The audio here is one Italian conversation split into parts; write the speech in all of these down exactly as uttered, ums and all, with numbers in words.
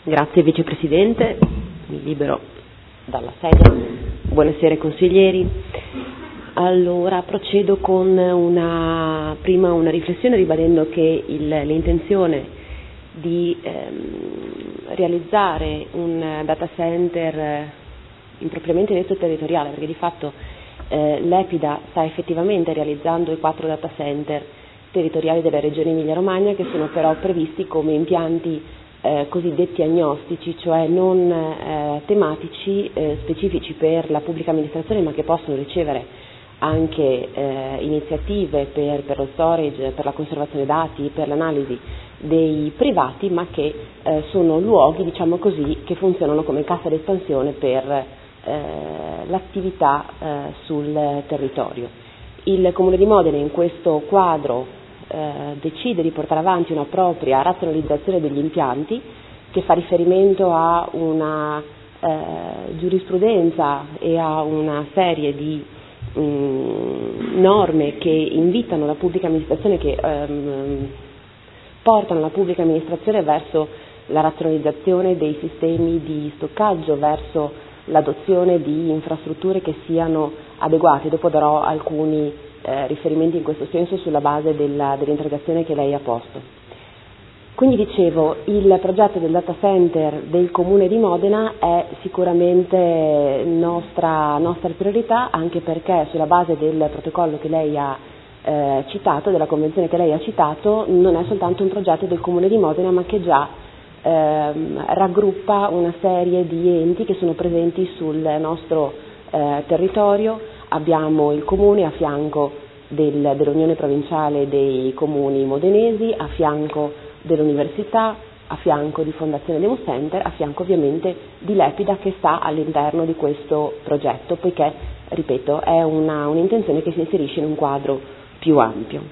Grazie Vicepresidente, mi libero dalla sedia. Buonasera consiglieri. Allora procedo con una, prima una riflessione ribadendo che il, l'intenzione di ehm, realizzare un data center impropriamente detto territoriale, perché di fatto eh, l'Epida sta effettivamente realizzando i quattro data center territoriali della Regione Emilia-Romagna, che sono però previsti come impianti eh, cosiddetti agnostici, cioè non eh, tematici eh, specifici per la pubblica amministrazione, ma che possono ricevere anche eh, iniziative per, per lo storage, per la conservazione dati, per l'analisi dei privati, ma che eh, sono luoghi, diciamo così, che funzionano come cassa d'espansione per eh, l'attività eh, sul territorio. Il Comune di Modena in questo quadro eh, decide di portare avanti una propria razionalizzazione degli impianti che fa riferimento a una eh, giurisprudenza e a una serie di mh, norme che invitano la pubblica amministrazione, che ehm, portano la pubblica amministrazione verso la razionalizzazione dei sistemi di stoccaggio, verso l'adozione di infrastrutture che siano adeguate. Dopo darò alcuni eh, riferimenti in questo senso sulla base della, dell'interrogazione che lei ha posto. Quindi dicevo, il progetto del data center del Comune di Modena è sicuramente nostra, nostra priorità, anche perché sulla base del protocollo che lei ha eh, citato, della convenzione che lei ha citato, non è soltanto un progetto del Comune di Modena, ma che già ehm, raggruppa una serie di enti che sono presenti sul nostro eh, territorio. Abbiamo il Comune a fianco del, dell'Unione Provinciale dei Comuni Modenesi, a fianco dell'Università, a fianco di Fondazione Demo Center, a fianco ovviamente di l'Epida che sta all'interno di questo progetto, poiché, ripeto, è una, un'intenzione che si inserisce in un quadro più ampio.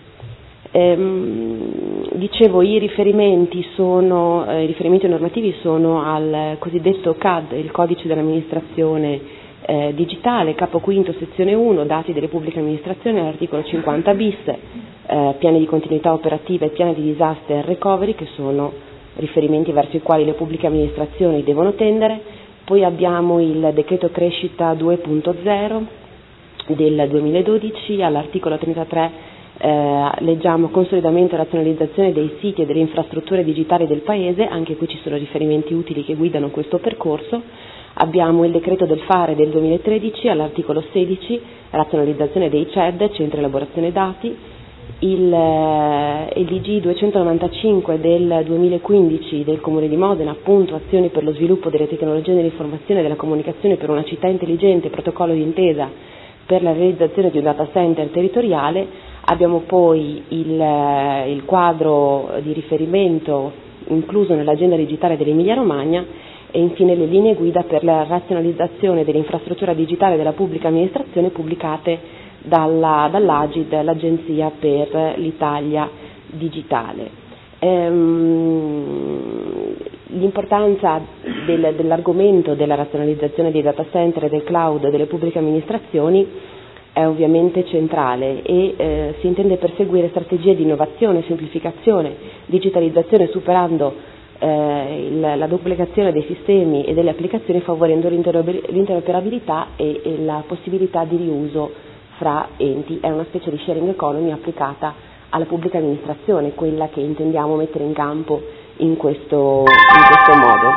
Ehm, dicevo, i riferimenti, sono, eh, i riferimenti normativi sono al cosiddetto C A D, il Codice dell'amministrazione eh, digitale, capo quinto, sezione uno, dati delle pubbliche amministrazioni, all'articolo cinquanta bis, eh, piani di continuità operativa e piani di disaster recovery, che sono riferimenti verso i quali le pubbliche amministrazioni devono tendere. Poi abbiamo il decreto crescita due punto zero del duemiladodici, all'articolo trentatré eh, leggiamo consolidamento e razionalizzazione dei siti e delle infrastrutture digitali del Paese, anche qui ci sono riferimenti utili che guidano questo percorso. Abbiamo il decreto del fare del duemilatredici, all'articolo sedici, razionalizzazione dei C E D, centro elaborazione dati. Il, eh, il D G duecentonovantacinque del duemilaquindici del Comune di Modena, appunto, azioni per lo sviluppo delle tecnologie dell'informazione e della comunicazione per una città intelligente, protocollo di intesa per la realizzazione di un data center territoriale. Abbiamo poi il, eh, il quadro di riferimento incluso nell'agenda digitale dell'Emilia Romagna e infine le linee guida per la razionalizzazione dell'infrastruttura digitale della pubblica amministrazione pubblicate dalla, dall'Agid, l'Agenzia per l'Italia Digitale. Ehm, l'importanza del, dell'argomento della razionalizzazione dei data center e del cloud delle pubbliche amministrazioni è ovviamente centrale e eh, si intende perseguire strategie di innovazione, semplificazione, digitalizzazione, superando eh, il, la duplicazione dei sistemi e delle applicazioni, favorendo l'interoperabilità e, e la possibilità di riuso fra enti. È una specie di sharing economy applicata alla pubblica amministrazione, quella che intendiamo mettere in campo in questo, in questo modo.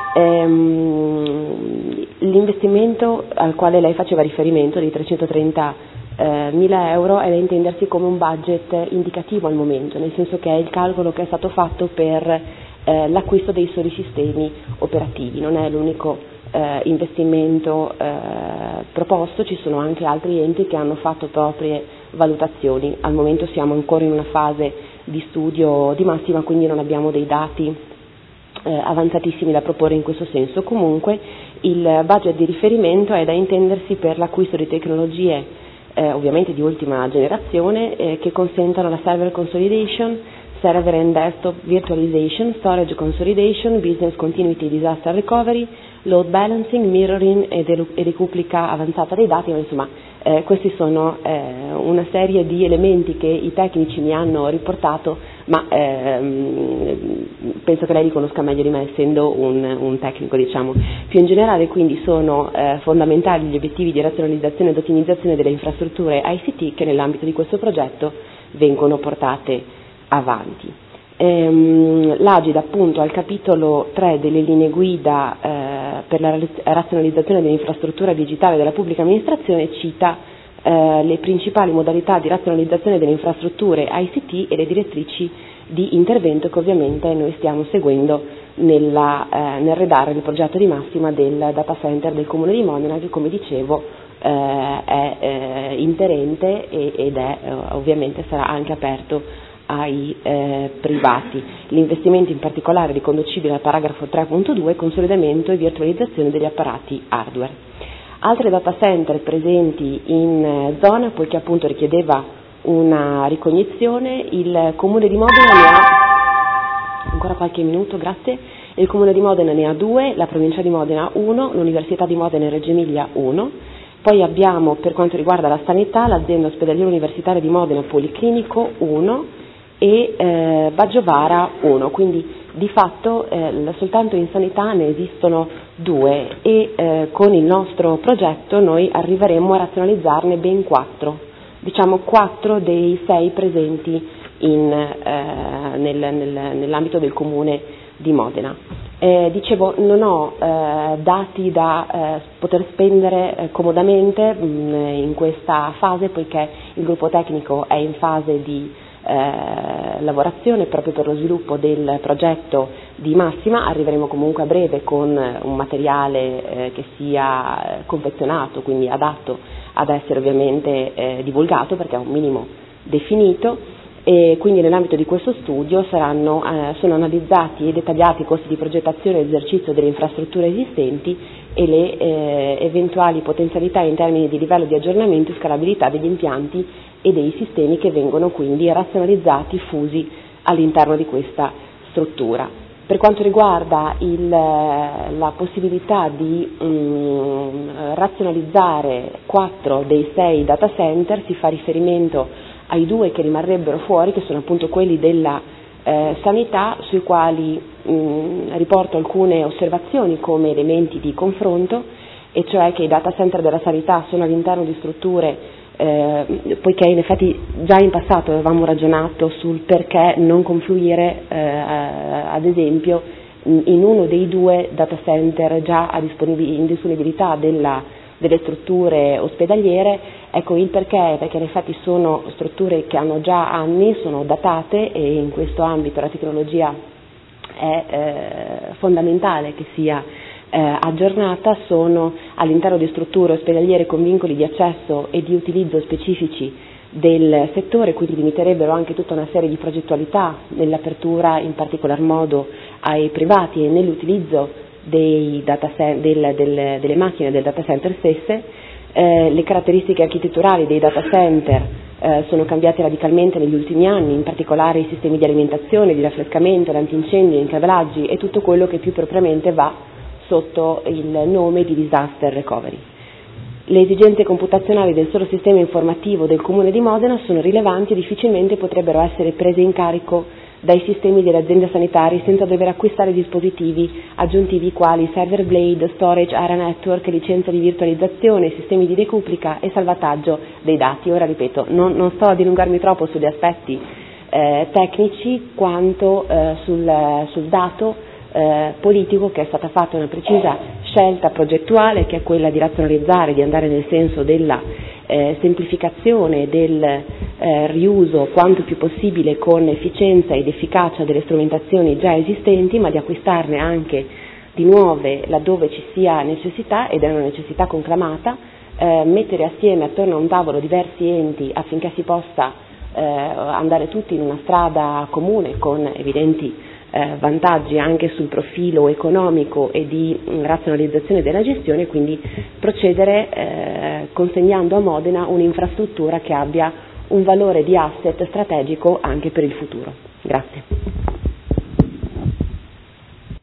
Ehm, l'investimento al quale lei faceva riferimento di trecentotrentamila euro è da intendersi come un budget indicativo al momento, nel senso che è il calcolo che è stato fatto per eh, l'acquisto dei soli sistemi operativi, non è l'unico eh, investimento eh, proposto, ci sono anche altri enti che hanno fatto proprie valutazioni. Al momento siamo ancora in una fase di studio di massima, quindi non abbiamo dei dati eh, avanzatissimi da proporre in questo senso. Comunque il budget di riferimento è da intendersi per l'acquisto di tecnologie eh, ovviamente di ultima generazione eh, che consentano la server consolidation, server and desktop virtualization, storage consolidation, business continuity disaster recovery, load balancing, mirroring e, de- e decuplica avanzata dei dati, ma insomma eh, questi sono eh, una serie di elementi che i tecnici mi hanno riportato, ma ehm, penso che lei li conosca meglio di me, essendo un, un tecnico, diciamo. Più in generale, quindi, sono eh, fondamentali gli obiettivi di razionalizzazione ed ottimizzazione delle infrastrutture I C T che nell'ambito di questo progetto vengono portate avanti. Ehm, L'Agid, appunto, al capitolo tre delle linee guida eh, per la razionalizzazione dell'infrastruttura digitale della pubblica amministrazione cita eh, le principali modalità di razionalizzazione delle infrastrutture I C T e le direttrici di intervento che ovviamente noi stiamo seguendo nella, eh, nel redare il progetto di massima del data center del Comune di Modena, che, come dicevo, eh, è eh, interente e, ed è eh, ovviamente sarà anche aperto ai eh, privati. L'investimento in particolare riconducibile al paragrafo tre punto due, consolidamento e virtualizzazione degli apparati hardware. Altre data center presenti in eh, zona, poiché appunto richiedeva una ricognizione, il Comune di Modena ne ha, ancora qualche minuto, grazie, il Comune di Modena ne ha due, la Provincia di Modena uno, l'Università di Modena e Reggio Emilia uno, poi abbiamo, per quanto riguarda la sanità, l'azienda ospedaliera universitaria di Modena Policlinico uno, e eh, Baggiovara uno, quindi di fatto eh, soltanto in sanità ne esistono due e eh, con il nostro progetto noi arriveremo a razionalizzarne ben quattro, diciamo quattro dei sei presenti in, eh, nel, nel, nell'ambito del Comune di Modena. Eh, dicevo, non ho eh, dati da eh, poter spendere eh, comodamente mh, in questa fase, poiché il gruppo tecnico è in fase di Eh, lavorazione proprio per lo sviluppo del progetto di massima. Arriveremo comunque a breve con un materiale eh, che sia confezionato, quindi adatto ad essere ovviamente eh, divulgato, perché è un minimo definito, e quindi nell'ambito di questo studio saranno, eh, sono analizzati e dettagliati i costi di progettazione e esercizio delle infrastrutture esistenti e le eh, eventuali potenzialità in termini di livello di aggiornamento e scalabilità degli impianti e dei sistemi che vengono quindi razionalizzati, fusi all'interno di questa struttura. Per quanto riguarda il, la possibilità di mh, razionalizzare quattro dei sei data center, si fa riferimento ai due che rimarrebbero fuori, che sono appunto quelli della eh, sanità, sui quali mh, riporto alcune osservazioni come elementi di confronto, e cioè che i data center della sanità sono all'interno di strutture Eh, poiché in effetti già in passato avevamo ragionato sul perché non confluire eh, ad esempio in uno dei due data center già a disponibil- in disponibilità della, delle strutture ospedaliere. Ecco il perché, perché in effetti sono strutture che hanno già anni, sono datate, e in questo ambito la tecnologia è eh, fondamentale che sia Eh, aggiornata, sono all'interno di strutture ospedaliere con vincoli di accesso e di utilizzo specifici del settore, quindi limiterebbero anche tutta una serie di progettualità nell'apertura in particolar modo ai privati e nell'utilizzo dei data center, del, del, delle macchine del data center stesse. Eh, le caratteristiche architetturali dei data center eh, sono cambiate radicalmente negli ultimi anni, in particolare i sistemi di alimentazione, di raffrescamento, l'antincendio, gli incablaggi e tutto quello che più propriamente va sotto il nome di disaster recovery. Le esigenze computazionali del solo sistema informativo del Comune di Modena sono rilevanti e difficilmente potrebbero essere prese in carico dai sistemi delle aziende sanitarie senza dover acquistare dispositivi aggiuntivi quali server blade, storage, area network, licenza di virtualizzazione, sistemi di decuplica e salvataggio dei dati. Ora ripeto, non, non sto a dilungarmi troppo sugli aspetti eh, tecnici quanto eh, sul, sul dato Eh, politico, che è stata fatta una precisa scelta progettuale, che è quella di razionalizzare, di andare nel senso della eh, semplificazione, del eh, riuso quanto più possibile con efficienza ed efficacia delle strumentazioni già esistenti, ma di acquistarne anche di nuove laddove ci sia necessità, ed è una necessità conclamata, eh, mettere assieme attorno a un tavolo diversi enti affinché si possa eh, andare tutti in una strada comune con evidenti Eh, vantaggi anche sul profilo economico e di mh, razionalizzazione della gestione, quindi procedere eh, consegnando a Modena un'infrastruttura che abbia un valore di asset strategico anche per il futuro. Grazie.